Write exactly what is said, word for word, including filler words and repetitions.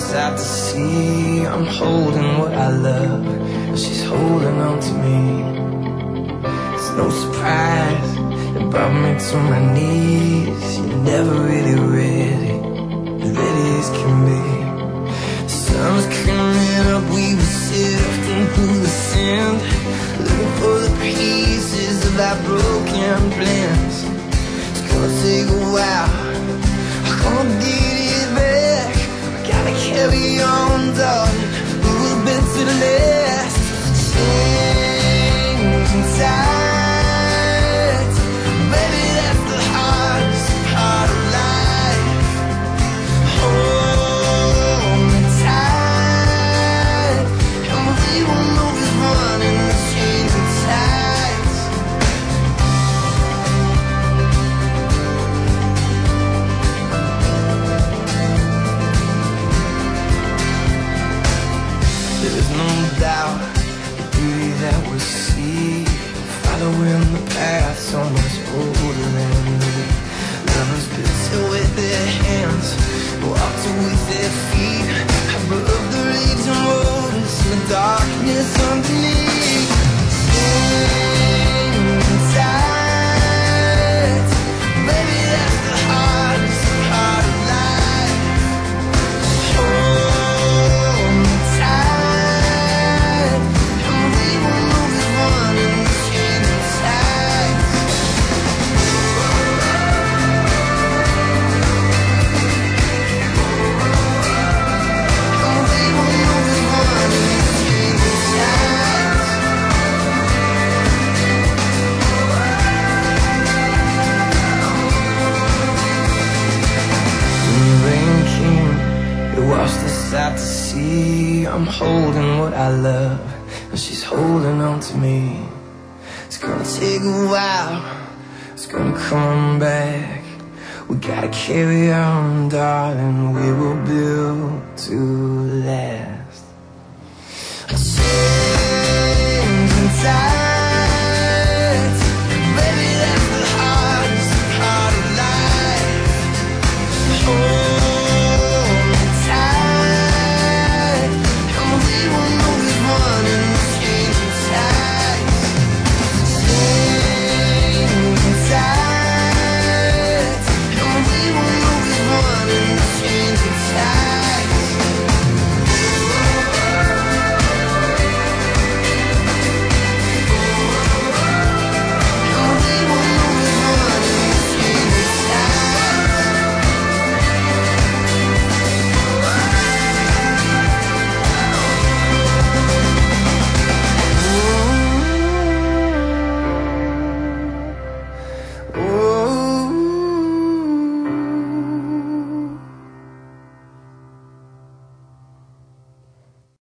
this out to sea. I'm holding what I love, and she's holding on to me. It's no surprise, it brought me to my knees. You're never really ready, ready as can be. The sun's coming up, we were sifting through the sand, looking for the pieces of our broken plans. It's gonna take a while, I'm gonna get it back. I gotta carry on, darling, a little bit to the last. Changing tides, baby, that's the hardest part of life. Hold me tight, and we will move as one in the changing tides. There's no doubt the beauty that we see, following the path so much older than me. Lovers built it with their hands, walked it with their feet, above the raging waters and the darkness underneath. Changing tides, baby, that's the hardest part of life. Hold me tight, and we will move as one in the changing tides. And we will move as one in the changing tides. When the rain came, it washed us out to sea. I'm holding what I love, and she's holding on to me. It's gonna take a while, it's gonna come back. We gotta carry on, darling, we were built to last.